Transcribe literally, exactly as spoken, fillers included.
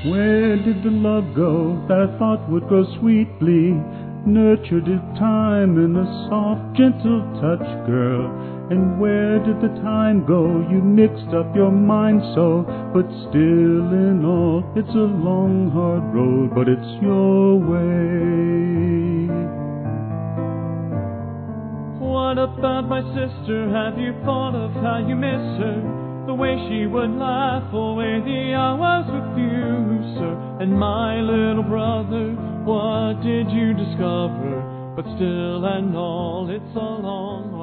Where did the love go that I thought would grow sweetly, nurtured in time in a soft, gentle touch, girl? And where did the time go? You mixed up your mind so, but still in all, it's a long, hard road, but it's your way. What about my sister? Have you thought of how you miss her? The way she would laugh away the hours with you, sir. And my little brother, what did you discover? But still and all, it's a long